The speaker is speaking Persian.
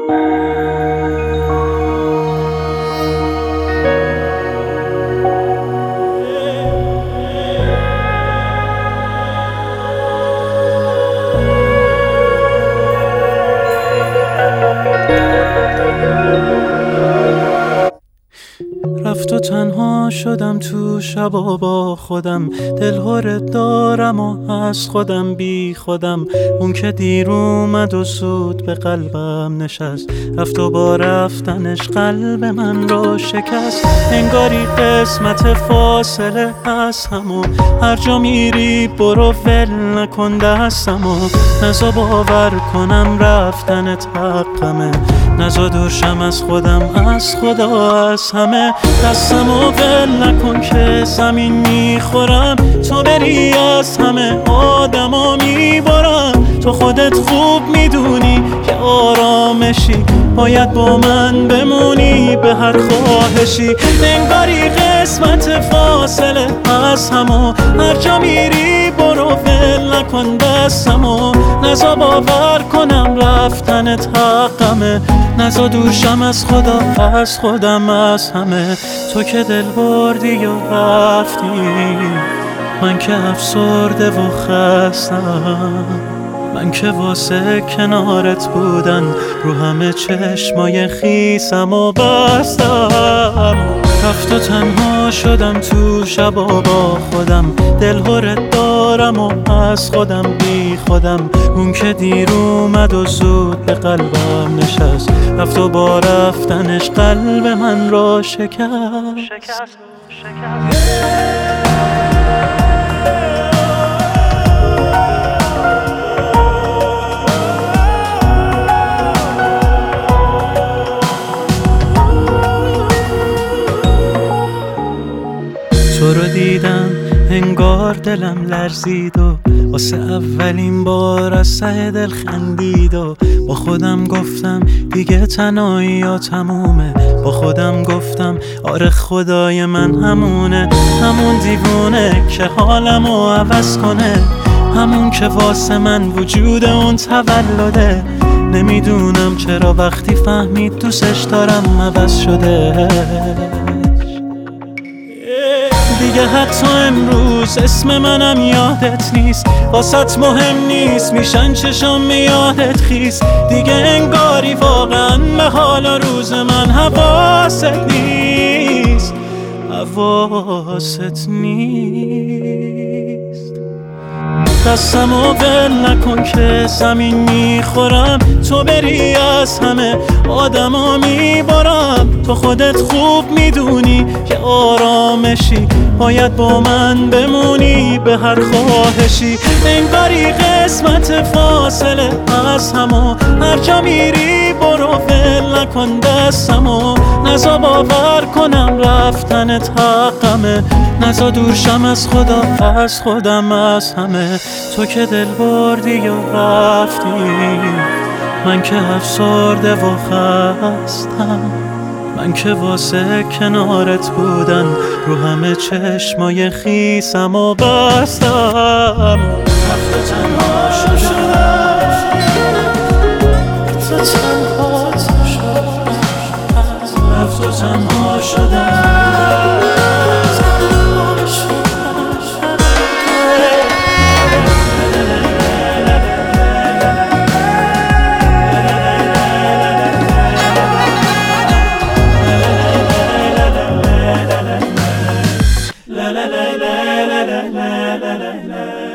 رفت و تنها شدم تو شبا با خودم، دلهره دارم و از خودم بی خودم. اون که دیر اومد و زود به قلبم نشست، رفت و با رفتنش قلب من رو شکست. انگاری قسمت فاصله از همو، هر جا میری برو ول نکن دستمو. نزا باور کنم رفتنت حقمه، نزا دوشم از خودم، از خدا، از همه. دستمو ول نکن که زمین میخورم، تو بری از همه آدما میبارم. تو خودت خوب میدونی که آرامشی، باید با من بمونی به هر خواهشی. انگاری قسمت فاصله از همو، هر جا میری برو ول نکن دستمو. نزا باور کنم رفتنت حقمه، نزا دوشم از خدا، از خودم، از همه. تو که دل بردی و رفتی، من که افسرده و خستم. من که واسه کنارت بودن رو همه چشمای خیسم و بستم. رفت و تنها شدم تو شبا با خودم، دلهره دارم و از خودم بی خودم. اون که دیر اومد و زود به قلبم نشست، رفت و با رفتنش قلب من را شکست. تو رو دیدم انگار دلم لرزید و واسه اولین بار از ته دل خندید و با خودم گفتم دیگه تنهایی ها تمومه. با خودم گفتم آره خدای من همونه، همون دیوونه که حالمو عوض کنه، همون که واسه من وجود اون تولده. نمیدونم چرا وقتی فهمید دوستش دارم عوض شده. دیگه حتی امروز اسم منم یادت نیست، واسط مهم نیست میشن چشام یادت خیس. دیگه انگاری واقعا به حال و روز من حواست نیست، حواست نیست. دستمو ول نکن که زمین میخورم، تو بری از همه آدما میبارم. تو خودت خوب میدونی که آرامشی، باید با من بمونی به هر خواهشی. انگاری قسمت فاصله از همو، هر جا میری برو ول نکن دستمو. نزا باور کنم رفتنت حقمه، نزا دورشم از خدا، از خودم، از همه. تو که دل بردی و رفتی، من که افسرده و خستم. من که واسه کنارت بودن رو همه چشمای خیسم و بستم. رفت و تنها شدم، رفت و تنها شدم، رفت و تنها شدم. La la la la la la la la la.